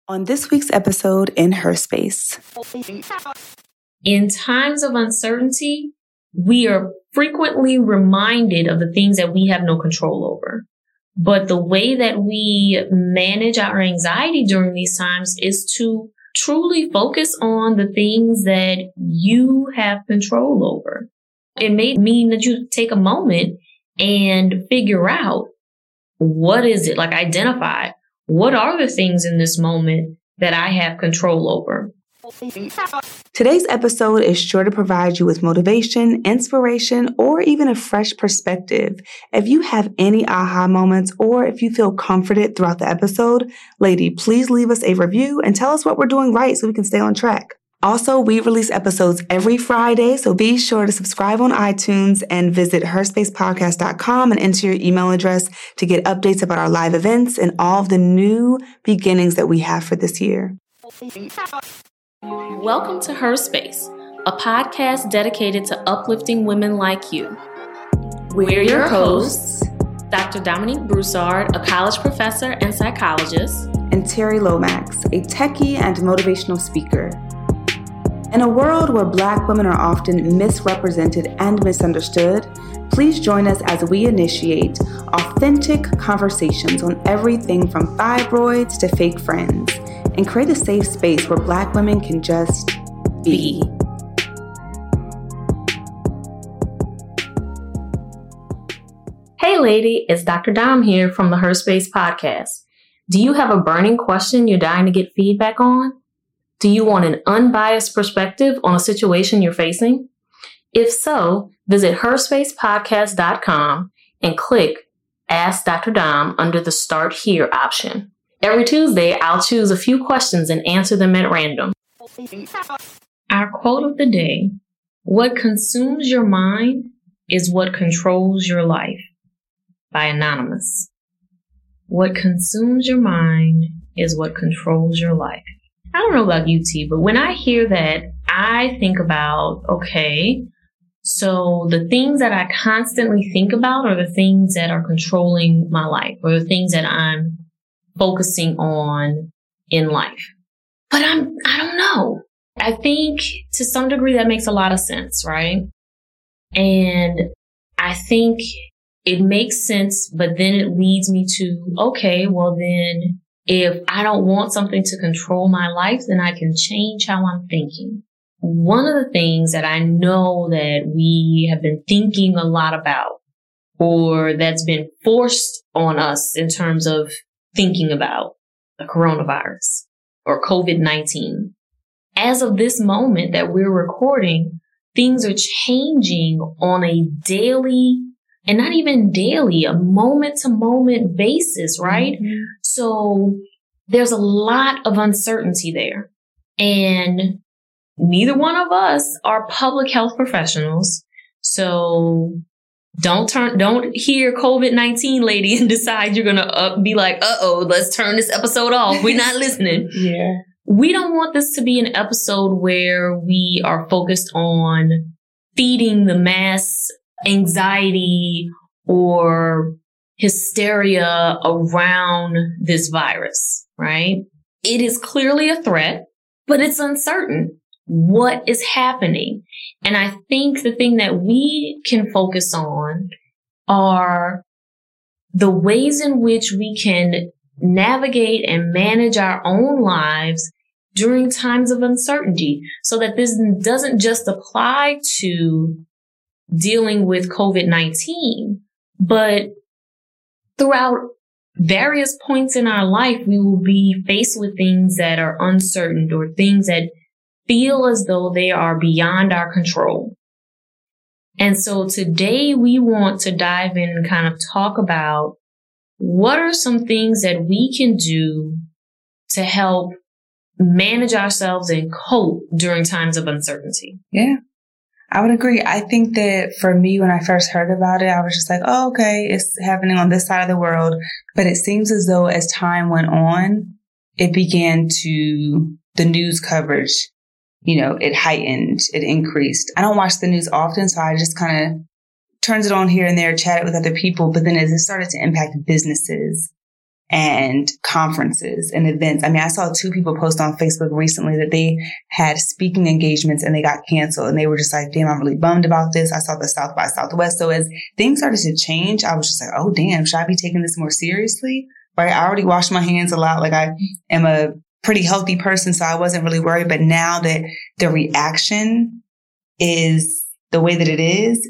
On this week's episode in Her Space. In times of uncertainty, we are frequently reminded of the things that we have no control over. But the way that we manage our anxiety during these times is to truly focus on the things that you have control over. It may mean that you take a moment and figure out what is it, like identify what are the things in this moment that I have control over. Today's episode is sure to provide you with motivation, inspiration, or even a fresh perspective. If you have any aha moments or if you feel comforted throughout the episode, lady, please leave us a review and tell us what we're doing right so we can stay on track. Also, we release episodes every Friday, so be sure to subscribe on iTunes and visit herspacepodcast.com and enter your email address to get updates about our live events and all of the new beginnings that we have for this year. Welcome to Her Space, a podcast dedicated to uplifting women like you. We're your hosts, Dr. Dominique Broussard, a college professor and psychologist, and Terry Lomax, a techie and motivational speaker. In a world where Black women are often misrepresented and misunderstood, please join us as we initiate authentic conversations on everything from fibroids to fake friends and create a safe space where Black women can just be. Hey lady, it's Dr. Dom here from the Her Space podcast. Do you have a burning question you're dying to get feedback on? Do you want an unbiased perspective on a situation you're facing? If so, visit herspacepodcast.com and click Ask Dr. Dom under the Start Here option. Every Tuesday, I'll choose a few questions and answer them at random. Our quote of the day, "What consumes your mind is what controls your life," by Anonymous. What consumes your mind is what controls your life. I don't know about you, T, but when I hear that, I think about, okay, so the things that I constantly think about are the things that are controlling my life or the things that I'm focusing on in life. But I don't know. I think to some degree that makes a lot of sense, right? And I think it makes sense, but then it leads me to, okay, well then, if I don't want something to control my life, then I can change how I'm thinking. One of the things that I know that we have been thinking a lot about, or that's been forced on us in terms of thinking about the coronavirus or COVID-19. As of this moment that we're recording, things are changing on a daily, and not even daily, a moment-to-moment basis, right? Mm-hmm. So there's a lot of uncertainty there. And neither one of us are public health professionals. So don't hear COVID-19, lady, and decide you're going to be like, uh-oh, let's turn this episode off. We're not listening. Yeah. We don't want this to be an episode where we are focused on feeding the mass anxiety or hysteria around this virus, right? It is clearly a threat, but it's uncertain what is happening. And I think the thing that we can focus on are the ways in which we can navigate and manage our own lives during times of uncertainty so that this doesn't just apply to dealing with COVID-19, but throughout various points in our life, we will be faced with things that are uncertain or things that feel as though they are beyond our control. And so today we want to dive in and kind of talk about what are some things that we can do to help manage ourselves and cope during times of uncertainty. Yeah. I would agree. I think that for me, when I first heard about it, I was just like, oh, okay, it's happening on this side of the world. But it seems as though as time went on, it began to, the news coverage, it heightened, it increased. I don't watch the news often, so I just kind of turns it on here and there, chat it with other people. But then as it started to impact businesses and conferences and events. I mean, I saw 2 people post on Facebook recently that they had speaking engagements and they got canceled, and they were just like, damn, I'm really bummed about this. I saw the South by Southwest. So as things started to change, I was just like, oh, damn, should I be taking this more seriously? Right? I already wash my hands a lot. Like, I am a pretty healthy person, so I wasn't really worried. But now that the reaction is the way that it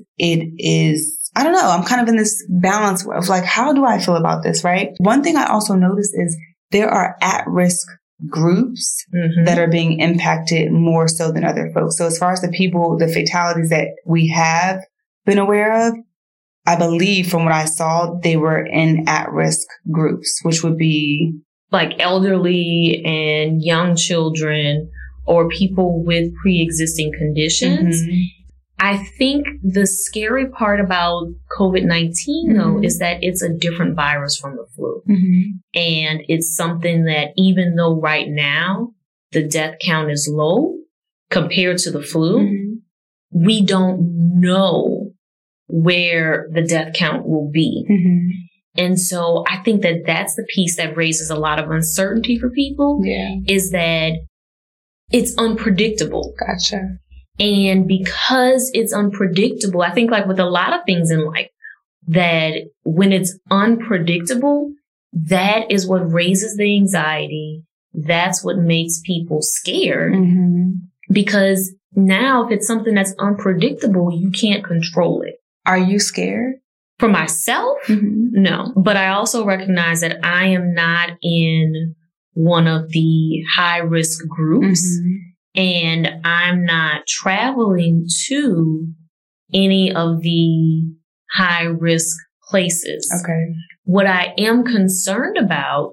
is, I don't know. I'm kind of in this balance of like, how do I feel about this, right? One thing I also noticed is there are at-risk groups that are being impacted more so than other folks. So as far as the fatalities that we have been aware of, I believe from what I saw, they were in at-risk groups, which would be like elderly and young children or people with pre-existing conditions. I think the scary part about COVID-19, though, is that it's a different virus from the flu. And it's something that even though right now the death count is low compared to the flu, we don't know where the death count will be. And so I think that that's the piece that raises a lot of uncertainty for people, is that it's unpredictable. Gotcha. And because it's unpredictable, I think like with a lot of things in life, that when it's unpredictable, that is what raises the anxiety. That's what makes people scared. Because now if it's something that's unpredictable, you can't control it. Are you scared? For myself? No. But I also recognize that I am not in one of the high risk groups. And I'm not traveling to any of the high risk places. Okay. What I am concerned about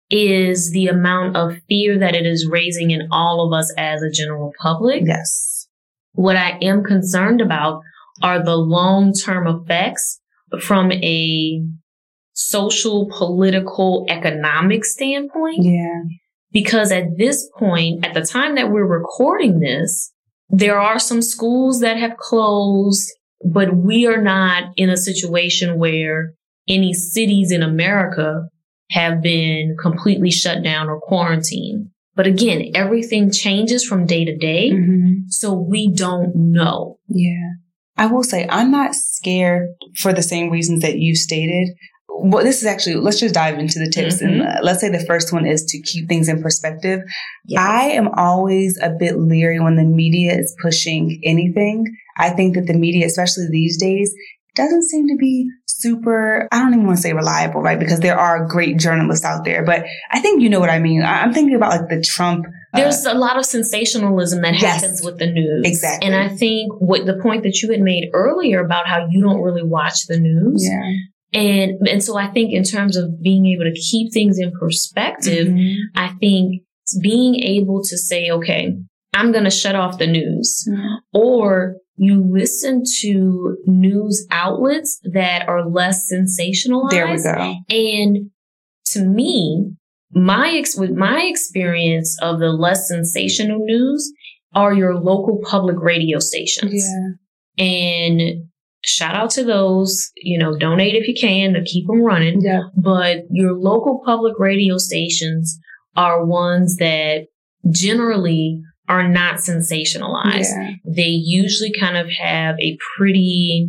is the amount of fear that it is raising in all of us as a general public. Yes. What I am concerned about are the long-term effects from a social, political, economic standpoint. Yeah. Because at this point, at the time that we're recording this, there are some schools that have closed, but we are not in a situation where any cities in America have been completely shut down or quarantined. But again, everything changes from day to day. So we don't know. Yeah. I will say I'm not scared for the same reasons that you stated. Well, this is actually, let's just dive into the tips. And let's say the first one is to keep things in perspective. Yes. I am always a bit leery when the media is pushing anything. I think that the media, especially these days, doesn't seem to be super, I don't even want to say reliable, right? Because there are great journalists out there. But I think you know what I mean. I'm thinking about like the Trump. There's a lot of sensationalism that happens with the news. Exactly. And I think what the point that you had made earlier about how you don't really watch the news. Yeah. And so I think in terms of being able to keep things in perspective, I think being able to say, okay, I'm going to shut off the news, or you listen to news outlets that are less sensationalized. There we go. And to me, with my experience of the less sensational news are your local public radio stations. Yeah. And shout out to those, donate if you can to keep them running. Yeah. But your local public radio stations are ones that generally are not sensationalized. Yeah. They usually kind of have a pretty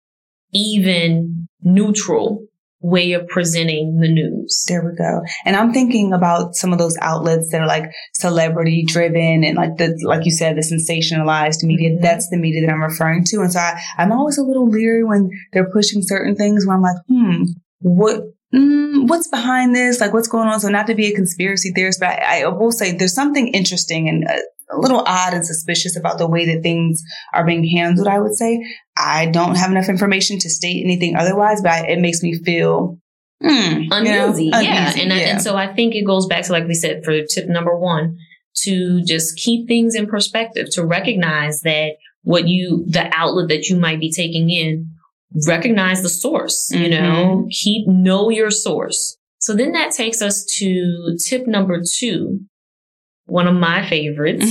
even, neutral way of presenting the news. There we go. And I'm thinking about some of those outlets that are like celebrity driven and like you said, the sensationalized media. That's the media that I'm referring to. And so I'm always a little leery when they're pushing certain things where I'm like, what's behind this? Like, what's going on? So not to be a conspiracy theorist, but I will say there's something interesting and a little odd and suspicious about the way that things are being handled, I would say. I don't have enough information to state anything otherwise, but it makes me feel uneasy. Yeah. And so I think it goes back to, like we said, for tip number 1, to just keep things in perspective, to recognize that the outlet that you might be taking in, recognize the source, know your source. So then that takes us to tip number 2. One of my favorites.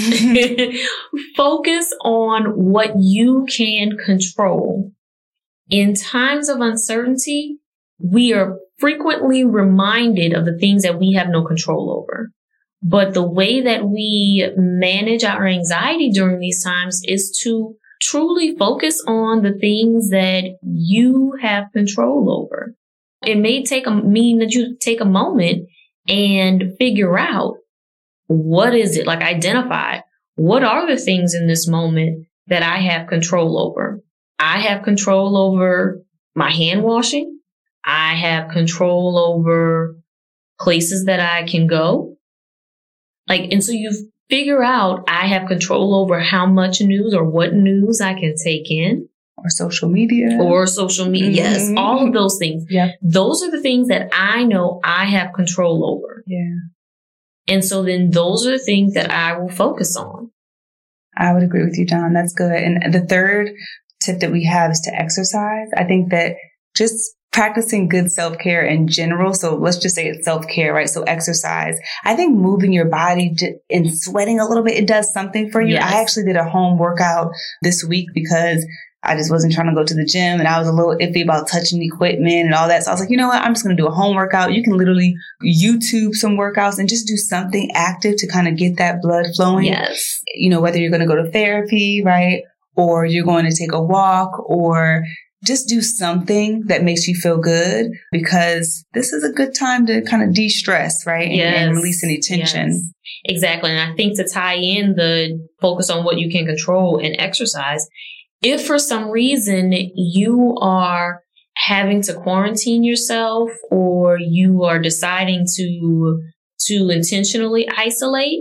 Focus on what you can control. In times of uncertainty, we are frequently reminded of the things that we have no control over. But the way that we manage our anxiety during these times is to truly focus on the things that you have control over. It may mean that you take a moment and figure out, what is it? Like, identify, what are the things in this moment that I have control over? I have control over my hand washing. I have control over places that I can go. And so you figure out, I have control over how much news or what news I can take in. Or social media. Mm-hmm. Yes, all of those things. Yeah. Those are the things that I know I have control over. Yeah. And so then those are the things that I will focus on. I would agree with you, Dawn. That's good. And the third tip that we have is to exercise. I think that just practicing good self-care in general. So let's just say it's self-care, right? So exercise. I think moving your body and sweating a little bit, it does something for you. Yes. I actually did a home workout this week because I just wasn't trying to go to the gym and I was a little iffy about touching equipment and all that. So I was like, you know what? I'm just going to do a home workout. You can literally YouTube some workouts and just do something active to kind of get that blood flowing. Yes. Whether you're going to go to therapy, right? Or you're going to take a walk, or just do something that makes you feel good, because this is a good time to kind of de-stress, right? And release any tension. Yes. Exactly. And I think to tie in the focus on what you can control and exercise, if for some reason you are having to quarantine yourself, or you are deciding to intentionally isolate,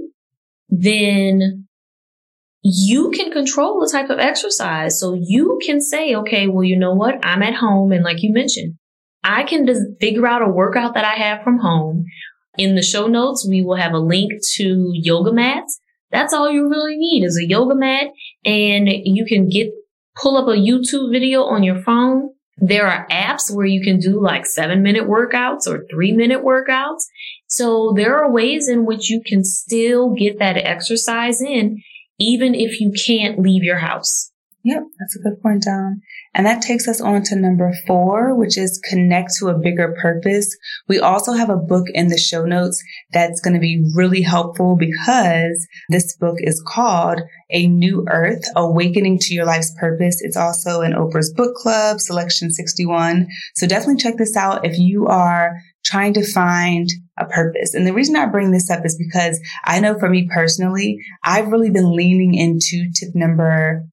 then you can control the type of exercise. So you can say, okay, well, you know what? I'm at home. And like you mentioned, I can just figure out a workout that I have from home. In the show notes, we will have a link to yoga mats. That's all you really need is a yoga mat, and you can pull up a YouTube video on your phone. There are apps where you can do like 7-minute workouts or 3-minute workouts. So there are ways in which you can still get that exercise in, even if you can't leave your house. Yep, that's a good point, Dom. And that takes us on to number 4, which is connect to a bigger purpose. We also have a book in the show notes that's going to be really helpful, because this book is called A New Earth, Awakening to Your Life's Purpose. It's also in Oprah's Book Club, Selection 61. So definitely check this out if you are trying to find a purpose. And the reason I bring this up is because I know for me personally, I've really been leaning into tip number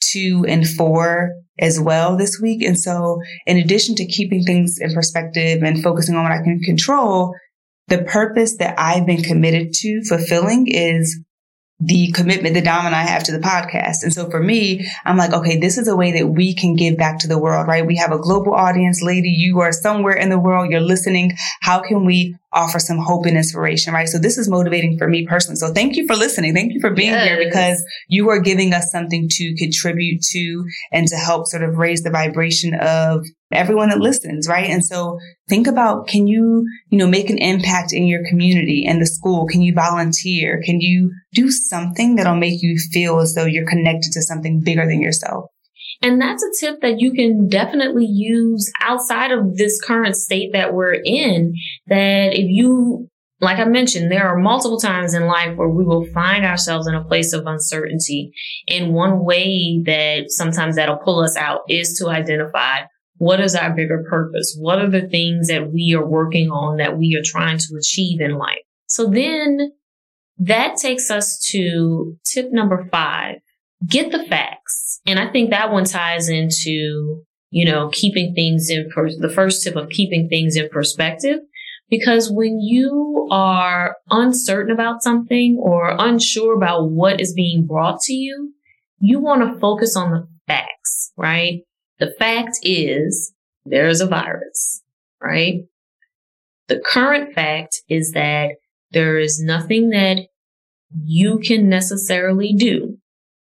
2 and 4 as well this week. And so in addition to keeping things in perspective and focusing on what I can control, the purpose that I've been committed to fulfilling is the commitment that Dom and I have to the podcast. And so for me, I'm like, okay, this is a way that we can give back to the world, right? We have a global audience. Lady, you are somewhere in the world. You're listening. How can we offer some hope and inspiration, right? So this is motivating for me personally. So thank you for listening. Thank you for being here, because you are giving us something to contribute to and to help sort of raise the vibration of everyone that listens, right? And so think about, can you, make an impact in your community and the school? Can you volunteer? Can you do something that'll make you feel as though you're connected to something bigger than yourself? And that's a tip that you can definitely use outside of this current state that we're in, that if you, like I mentioned, there are multiple times in life where we will find ourselves in a place of uncertainty. And one way that sometimes that'll pull us out is to identify, what is our bigger purpose? What are the things that we are working on, that we are trying to achieve in life? So then that takes us to tip number 5. Get the facts. And I think that one ties into, keeping things the first tip of keeping things in perspective. Because when you are uncertain about something or unsure about what is being brought to you, you want to focus on the facts, right? The fact is there is a virus, right? The current fact is that there is nothing that you can necessarily do.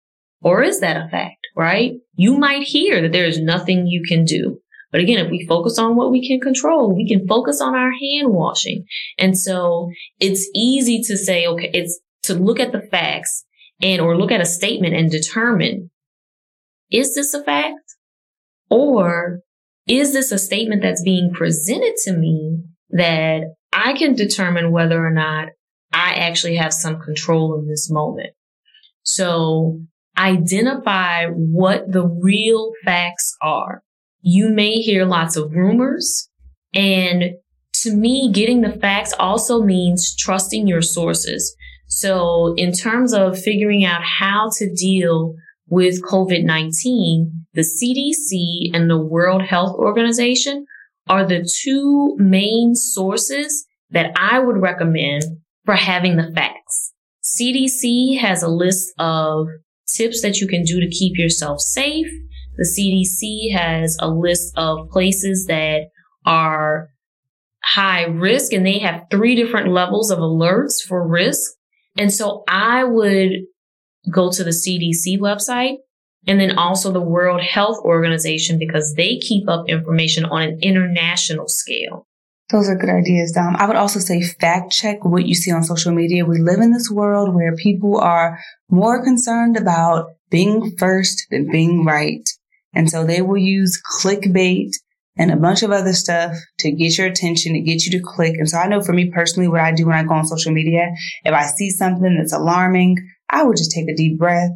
Or is that a fact, right? You might hear that there is nothing you can do. But again, if we focus on what we can control, we can focus on our hand washing. And so it's easy to say, okay, it's to look at the facts or look at a statement and determine, is this a fact? Or is this a statement that's being presented to me that I can determine whether or not I actually have some control in this moment? So identify what the real facts are. You may hear lots of rumors, and to me, getting the facts also means trusting your sources. So in terms of figuring out how to deal with COVID-19, the CDC and the World Health Organization are the two main sources that I would recommend for having the facts. CDC has a list of tips that you can do to keep yourself safe. The CDC has a list of places that are high risk, and they have 3 different levels of alerts for risk. And so I would go to the CDC website and then also the World Health Organization, because they keep up information on an international scale. Those are good ideas, Dom. I would also say fact check what you see on social media. We live in this world where people are more concerned about being first than being right. And so they will use clickbait and a bunch of other stuff to get your attention, to get you to click. And so I know for me personally, what I do when I go on social media, if I see something that's alarming, I would just take a deep breath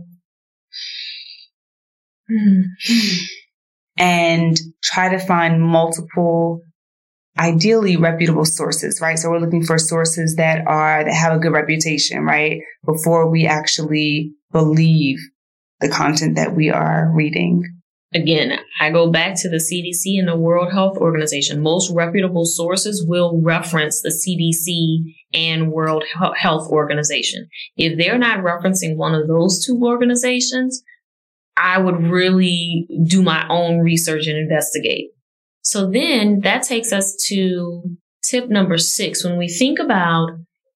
and try to find multiple, ideally reputable sources, right? So we're looking for sources that have a good reputation, right? Before we actually believe the content that we are reading. Again, I go back to the CDC and the World Health Organization. Most reputable sources will reference the CDC and World Health Organization. If they're not referencing one of those two organizations, I would really do my own research and investigate. So then that takes us to tip number 6. When we think about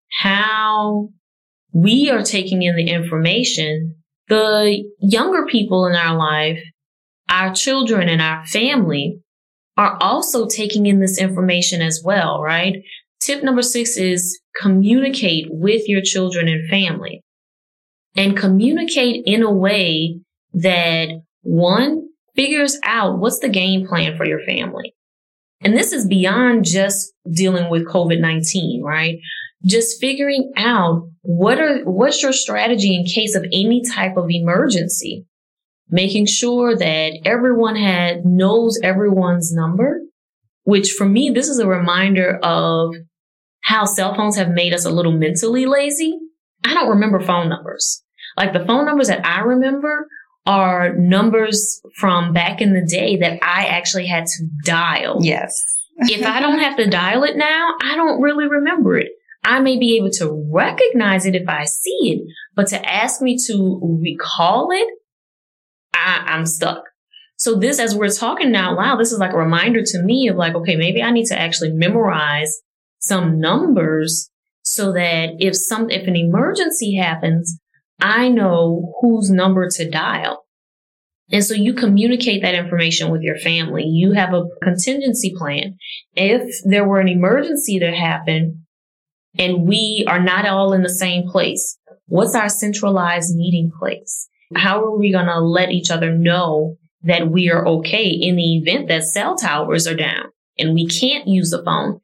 how we are taking in the information, the younger people in our life, our children and our family, are also taking in this information as well, right? Tip number 6 is communicate with your children and family, and communicate in a way that, one, figures out what's the game plan for your family. And this is beyond just dealing with COVID-19, right? Just figuring out what's your strategy in case of any type of emergency. Making sure that everyone knows everyone's number, which for me, this is a reminder of how cell phones have made us a little mentally lazy. I don't remember phone numbers. Like, the phone numbers that I remember are numbers from back in the day that I actually had to dial. Yes. If I don't have to dial it now, I don't really remember it. I may be able to recognize it if I see it, but to ask me to recall it, I'm stuck. So this, as we're talking out loud, this is like a reminder to me of like, okay, maybe I need to actually memorize some numbers so that if an emergency happens, I know whose number to dial. And so you communicate that information with your family. You have a contingency plan. If there were an emergency that happened and we are not all in the same place, what's our centralized meeting place? How are we going to let each other know that we are okay in the event that cell towers are down and we can't use the phone?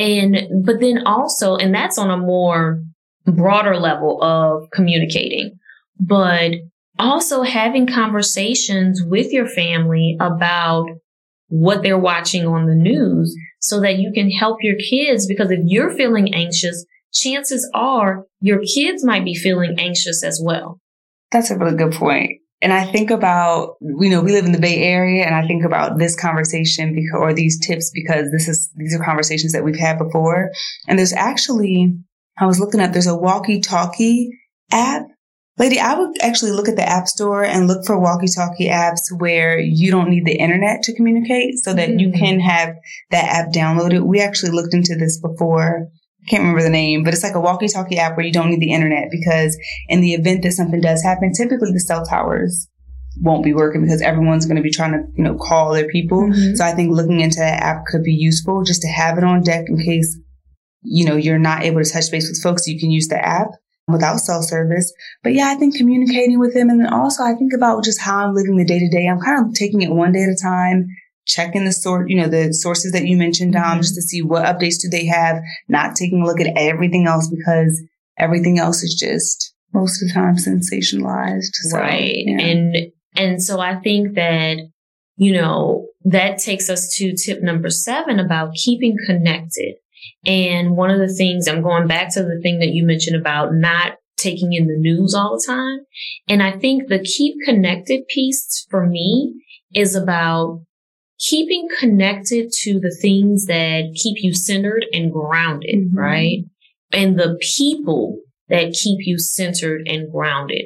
But then also, and that's on a more broader level of communicating, but also having conversations with your family about what they're watching on the news so that you can help your kids. Because if you're feeling anxious, chances are your kids might be feeling anxious as well. That's a really good point. And I think about, we live in the Bay Area, and I think about this conversation or these tips because these are conversations that we've had before. And there's actually, I was looking at, there's a walkie-talkie app. Lady, I would actually look at the App Store and look for walkie-talkie apps where you don't need the internet to communicate so that you can have that app downloaded. We actually looked into this before. I can't remember the name, but it's like a walkie-talkie app where you don't need the internet, because in the event that something does happen, typically the cell towers won't be working because everyone's going to be trying to, call their people. Mm-hmm. So I think looking into that app could be useful just to have it on deck in case, you're not able to touch base with folks. You can use the app without cell service. But yeah, I think communicating with them. And then also I think about just how I'm living the day to day. I'm kind of taking it one day at a time, checking the sources that you mentioned, just to see what updates do they have, not taking a look at everything else because everything else is just most of the time sensationalized. So, right. Yeah. And so I think that, that takes us to tip number 7 about keeping connected. And one of the things, I'm going back to the thing that you mentioned about not taking in the news all the time. And I think the keep connected piece for me is about keeping connected to the things that keep you centered and grounded, right? And the people that keep you centered and grounded.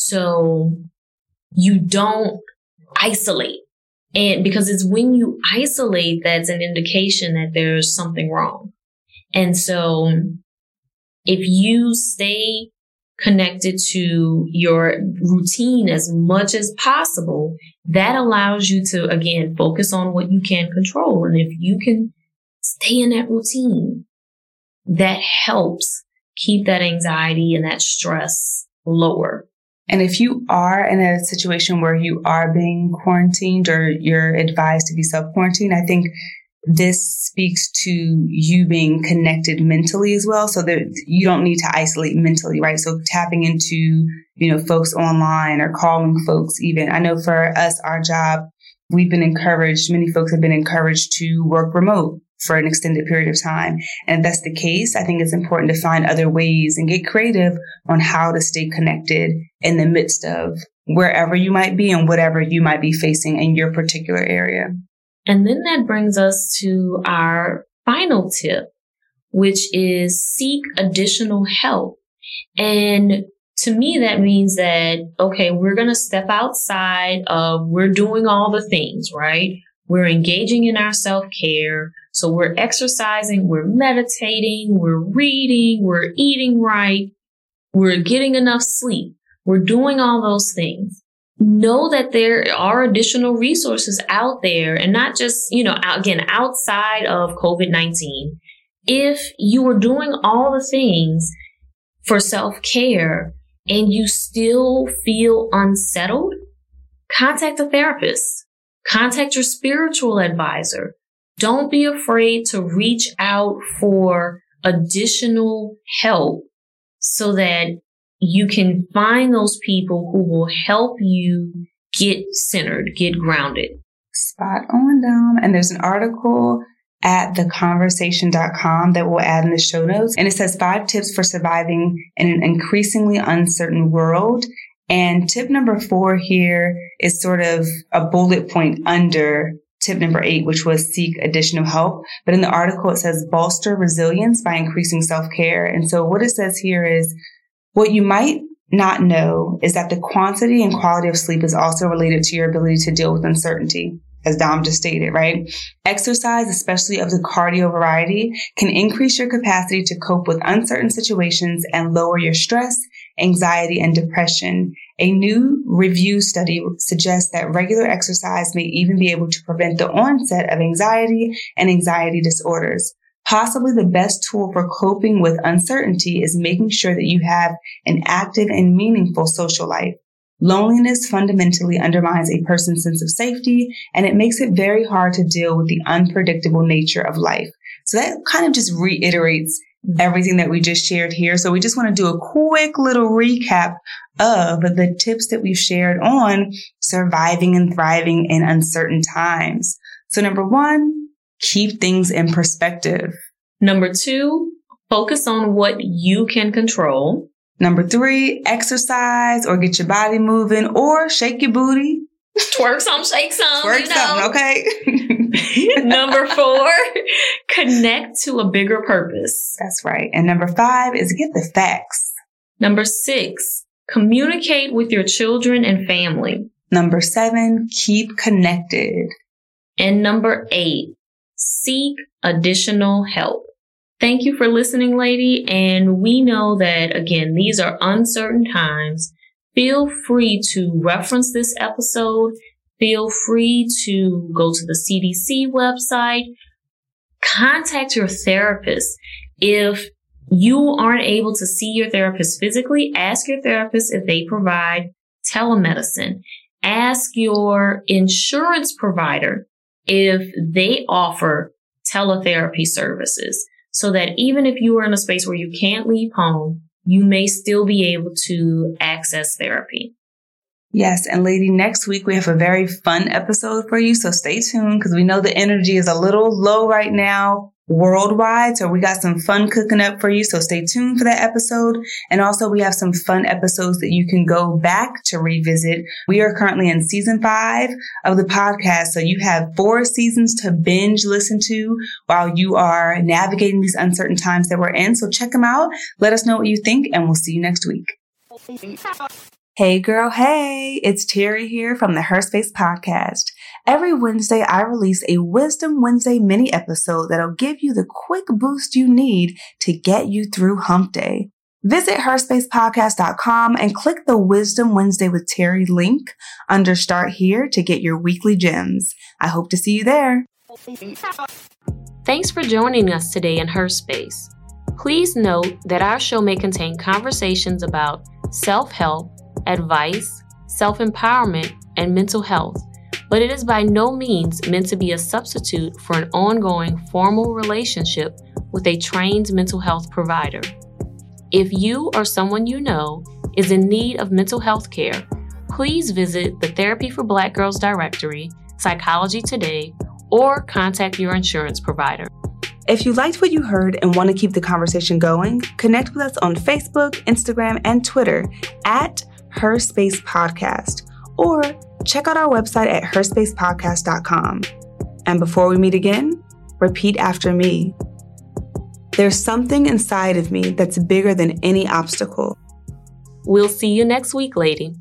So you don't isolate. And because it's when you isolate, that's an indication that there's something wrong. And so if you stay connected to your routine as much as possible, that allows you to, again, focus on what you can control. And if you can stay in that routine, that helps keep that anxiety and that stress lower. And if you are in a situation where you are being quarantined or you're advised to be self-quarantined, I think this speaks to you being connected mentally as well. So that you don't need to isolate mentally, right? So tapping into, folks online or calling folks even. I know for us, our job, we've been encouraged, many folks have been encouraged to work remote for an extended period of time. And if that's the case, I think it's important to find other ways and get creative on how to stay connected in the midst of wherever you might be and whatever you might be facing in your particular area. And then that brings us to our final tip, which is seek additional help. And to me, that means that, okay, we're going to step outside of, we're doing all the things, right? We're engaging in our self-care. So we're exercising, we're meditating, we're reading, we're eating right, we're getting enough sleep. We're doing all those things. Know that there are additional resources out there and not just, again, outside of COVID-19. If you are doing all the things for self-care and you still feel unsettled, contact a therapist, contact your spiritual advisor. Don't be afraid to reach out for additional help so that you can find those people who will help you get centered, get grounded. Spot on, Dom. And there's an article at theconversation.com that we'll add in the show notes. And it says 5 tips for surviving in an increasingly uncertain world. And tip number 4 here is sort of a bullet point under tip number 8, which was seek additional help. But in the article, it says bolster resilience by increasing self-care. And so what it says here is what you might not know is that the quantity and quality of sleep is also related to your ability to deal with uncertainty, as Dom just stated, right? Exercise, especially of the cardio variety, can increase your capacity to cope with uncertain situations and lower your stress, anxiety, and depression. A new review study suggests that regular exercise may even be able to prevent the onset of anxiety and anxiety disorders. Possibly the best tool for coping with uncertainty is making sure that you have an active and meaningful social life. Loneliness fundamentally undermines a person's sense of safety, and it makes it very hard to deal with the unpredictable nature of life. So that kind of just reiterates everything that we just shared here. So we just want to do a quick little recap of the tips that we've shared on surviving and thriving in uncertain times. So number 1, keep things in perspective. Number 2, focus on what you can control. Number 3, exercise or get your body moving or shake your booty. Twerk some, shake some. Twerk some, okay? Number 4, connect to a bigger purpose. That's right. And number 5 is get the facts. Number 6, communicate with your children and family. Number 7, keep connected. And number 8, seek additional help. Thank you for listening, lady. And we know that, again, these are uncertain times. Feel free to reference this episode. Feel free to go to the CDC website. Contact your therapist. If you aren't able to see your therapist physically, ask your therapist if they provide telemedicine. Ask your insurance provider if they offer teletherapy services so that even if you are in a space where you can't leave home, you may still be able to access therapy. Yes, and lady, next week we have a very fun episode for you, so stay tuned because we know the energy is a little low right now worldwide, so we got some fun cooking up for you, so stay tuned for that episode. And also we have some fun episodes that you can go back to revisit. We are currently in season 5 of the podcast, so you have 4 seasons to binge listen to while you are navigating these uncertain times that we're in. So check them out, let us know what you think, and we'll see you next week. Hey girl, hey, it's Terry here from the Her Space Podcast. Every Wednesday, I release a Wisdom Wednesday mini episode that'll give you the quick boost you need to get you through hump day. Visit herspacepodcast.com and click the Wisdom Wednesday with Terry link under Start Here to get your weekly gems. I hope to see you there. Thanks for joining us today in Her Space. Please note that our show may contain conversations about self-help, advice, self-empowerment, and mental health, but it is by no means meant to be a substitute for an ongoing formal relationship with a trained mental health provider. If you or someone you know is in need of mental health care, please visit the Therapy for Black Girls directory, Psychology Today, or contact your insurance provider. If you liked what you heard and want to keep the conversation going, connect with us on Facebook, Instagram, and Twitter at Her Space Podcast, or check out our website at herspacepodcast.com. And before we meet again, repeat after me. There's something inside of me that's bigger than any obstacle. We'll see you next week, lady.